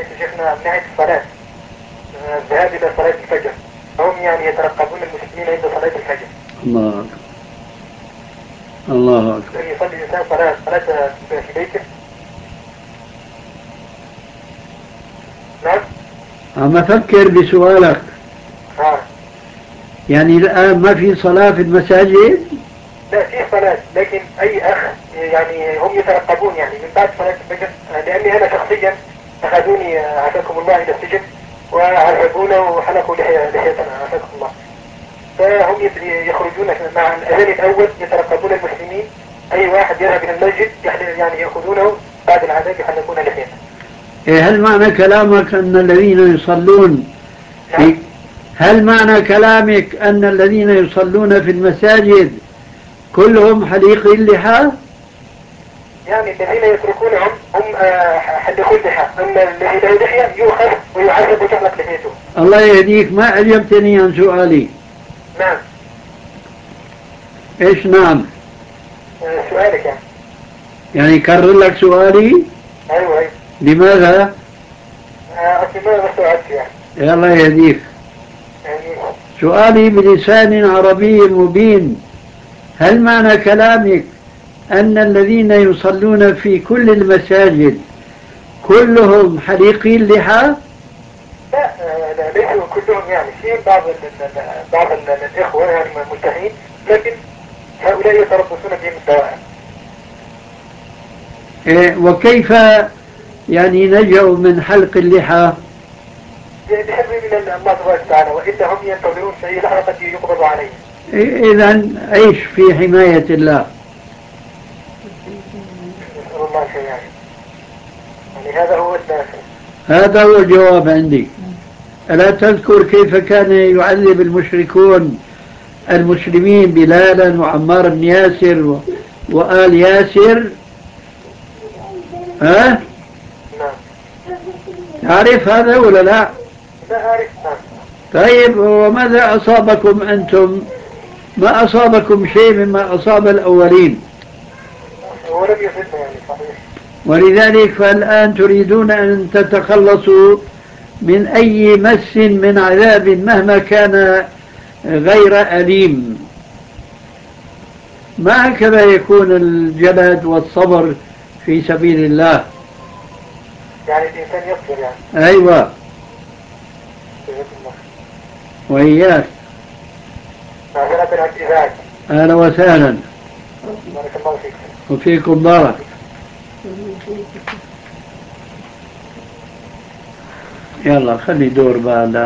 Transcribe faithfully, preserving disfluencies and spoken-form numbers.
شيخنا من ناحية الصلاة، الذهاب إلى صلاة الفجر، هم يعني يترقبون المسلمين عند صلاة الفجر. الله أكبر. الله أكبر. يصلي الإنسان صلاة صلاة في بيته. نعم. عم أفكر بسؤالك. ها. يعني الآن ما في صلاة في المساجد؟ لا في صلاة، لكن أي أخ يعني هم يترقبون يعني من بعد صلاة الفجر، لأني أنا شخصيا أخذوني عافاكم الله إلى السجن وعذبونا وحلقوا لحيتنا عافاكم الله. فهم يخرجون مع الأذان الأول يترقبون المسلمين، أي واحد يذهب إلى المسجد يعني يأخذونه بعد العذاب يحلقون لحيته. إيه هل معنى كلامك أن الذين يصلون في هل معنى كلامك أن الذين يصلون في المساجد كلهم حليقي اللحى؟ يعني الذين يتركونهم هم حلقوا اللحى، أما الذي لا لحية يؤخذ ويعذب وتحلق لحيته. الله يهديك، ما أجبتني عن سؤالي. نعم. إيش نعم؟ سؤالك يعني. يعني كرر لك سؤالي؟ أيوة أيوة. لماذا؟ أصلي ما استوعبت يعني. يا الله يهديك. يعني سؤالي بلسان عربي مبين، هل معنى كلامك أن الذين يصلون في كل المساجد كلهم حليقي اللحى؟ لا لا ليسوا كلهم، يعني في بعض ال بعض ال الإخوة يعني ملتحين، لكن هؤلاء يتربصون بهم الدوائر. إيه وكيف يعني نجوا من حلق اللحى؟ بحفظ من الله تبارك وتعالى، وإلا هم ينتظرون في أي لحظة قد يقبض عليهم. إيه إذن عيش في حماية الله. نسأل الله الخير يعني. يعني هذا هو الدافع. هذا هو الجواب عندي. ألا تذكر كيف كان يعذب المشركون المسلمين بلالا وعمار بن ياسر و... وآل ياسر؟ ها؟ نعم. تعرف هذا ولا لا؟ لا أعرف. نعم. طيب وماذا أصابكم أنتم؟ ما أصابكم شيء مما أصاب الأولين، ولم يصبنا يعني صحيح. ولذلك فالآن تريدون أن تتخلصوا من أي مس من عذاب مهما كان غير أليم. ما هكذا يكون الجلد والصبر في سبيل الله. يعني الإنسان يصبر يعني. أيوة. وإياك. معذرة عن الإزعاج. أهلا وسهلا. بارك الله فيك. وفيكم بارك. يلا خلي دور بعد.